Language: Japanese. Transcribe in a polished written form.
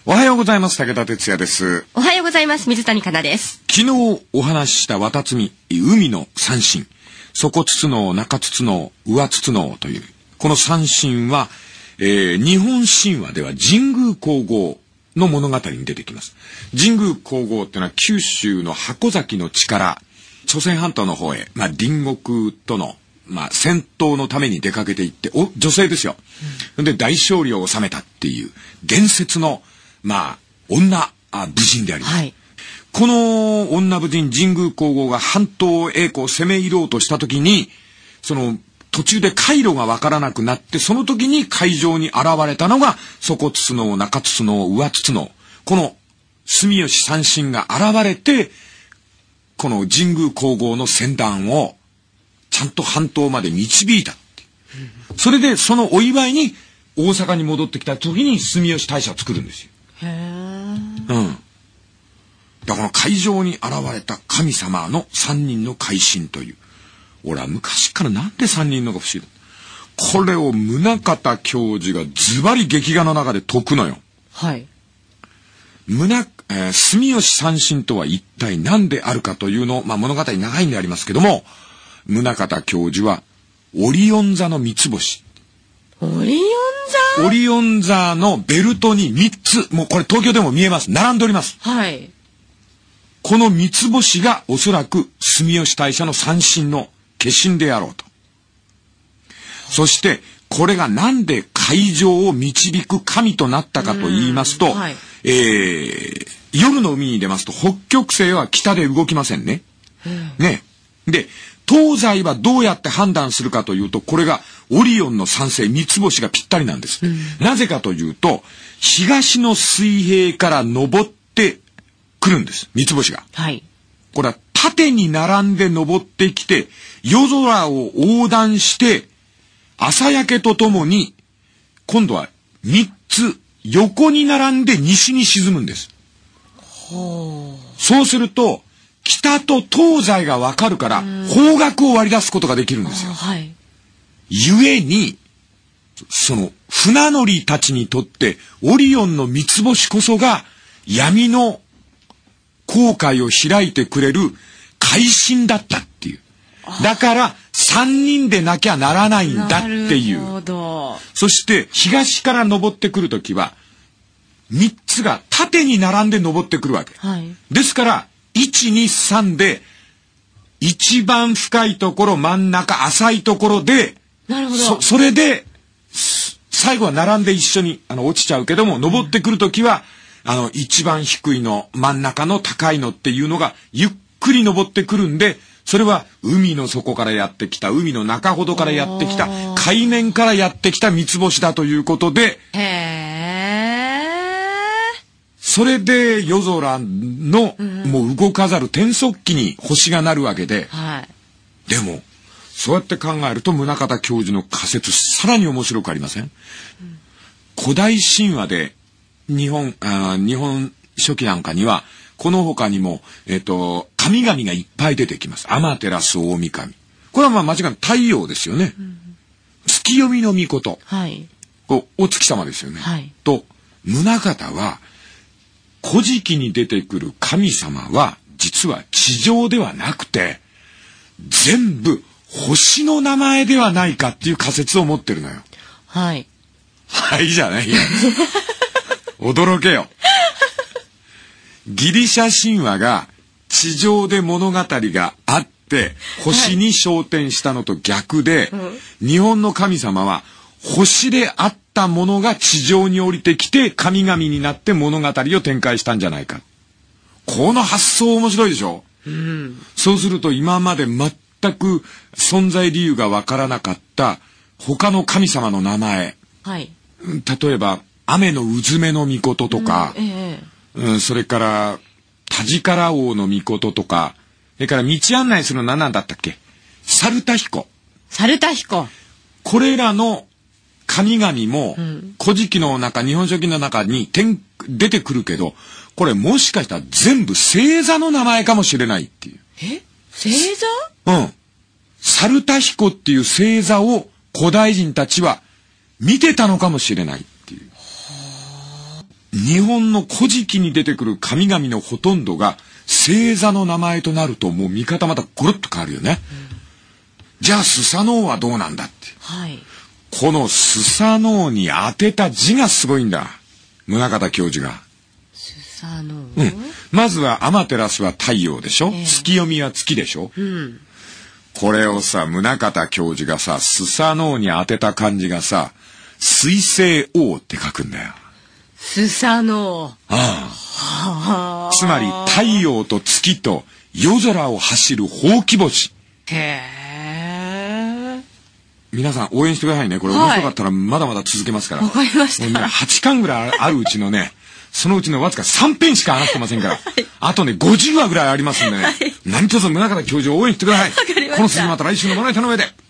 おはようございます。武田哲也です。 おはようございます。水谷香奈です。 昨日お話しした綿摘み、海の三神、底筒脳、中筒脳、上筒脳というこの三神は、日本神話では神宮皇后の物語に出てきます。神宮皇后っていうのは九州の箱崎の地から朝鮮半島の方へ、隣国との戦闘のために出かけていって、女性ですよ。で大勝利を収めたっていう伝説の女武人であります。はい、この女武人神宮皇后が半島へ攻め入ろうとした時に、その途中で回路がわからなくなって、その時に海上に現れたのが底筒脳、中筒脳、上筒脳、この住吉三神が現れて、この神宮皇后の船団をちゃんと半島まで導いたって。それでそのお祝いに大阪に戻ってきた時に住吉大社を作るんですよ。へー。だから海上に現れた神様の三人の改心という。俺は昔からなんで三人のが不思議だ。これを宗像教授がズバリ劇画の中で説くのよ。はい。住吉三神とは一体何であるかというのを、物語長いんでありますけども、宗像教授はオリオン座の三つ星。 オリオン座？ オリオン座のベルトに3つ、もうこれ東京でも見えます。並んでおります。 はい。 この三つ星がおそらく住吉大社の三神の化身であろうと。そしてこれがなんで海上を導く神となったかと言いますと、はい、夜の海に出ますと北極星は北で動きませんね。ね。で、東西はどうやって判断するかというと、これがオリオンの三星三つ星がぴったりなんです。なぜかというと、東の水平から昇ってくるんです、三つ星が。はい。これは縦に並んで昇ってきて、夜空を横断して、朝焼けとともに、今度は三つ横に並んで西に沈むんです。そうすると、北と東西がわかるから、方角を割り出すことができるんですよ。はい。ゆえに、その船乗りたちにとって、オリオンの三つ星こそが闇の航海を開いてくれる改心だったっていう。だから三人でなきゃならないんだっていう。なるほど。そして東から登ってくるときは、三つが縦に並んで登ってくるわけ。はい。ですから、1、2、3で、一番深いところ、真ん中、浅いところで、なるほど。それで、最後は並んで一緒に、落ちちゃうけども、登ってくるときは、一番低いの、真ん中の高いのっていうのが、ゆっくり登ってくるんで、それは海の底からやってきた、海の中ほどからやってきた、海面からやってきた三つ星だということで、それで夜空の、もう動かざる天側機に星がなるわけで、はい、でもそうやって考えると宗像教授の仮説さらに面白くありません？古代神話で日本書紀なんかにはこの他にも、神々がいっぱい出てきます。天照大神、これは間違いなく太陽ですよね。月読みの御事、はい、お月様ですよね。はい、と宗像は古事記に出てくる神様は実は地上ではなくて全部星の名前ではないかっていう仮説を持ってるのよ。はい。はいじゃないよ。驚けよ。ギリシャ神話が地上で物語があって星に昇天したのと逆で、日本の神様は星であったものが地上に降りてきて神々になって物語を展開したんじゃないか。この発想面白いでしょ。そうすると今まで全く存在理由がわからなかった他の神様の名前、はい、例えば雨のうずめの御事とか、それから田力王の御事とか、それから道案内するの何だったっけ、猿田彦。これらの神々も、古事記の中、日本書紀の中に出てくるけど、これもしかしたら全部星座の名前かもしれないっていう。 星座？ 猿田彦っていう星座を古代人たちは見てたのかもしれないっていう。 日本の古事記に出てくる神々のほとんどが星座の名前となると、もう見方またゴロッと変わるよね。じゃあスサノオはどうなんだって。 はい。 このスサノオに当てた字がすごいんだ。宗像教授が。 スサノオ。 まずはアマテラスは太陽でしょ、月読みは月でしょ、これをさ、宗像教授がさ、スサノオに当てた漢字がさ、水星王って書くんだよ。 スサノオ。 つまり太陽と月と夜空を走るほうき星。 へー。 皆さん応援してくださいね。これ面白かったらまだまだ続けますから。 わかりました。 もうね、8巻ぐらいあるうちのね、そのうちのわずか3編しか話してませんから。あとね、50話ぐらいありますんでね。何卒宗像教授を応援してください。 わかりました。 この筋また来週のまな板の上で。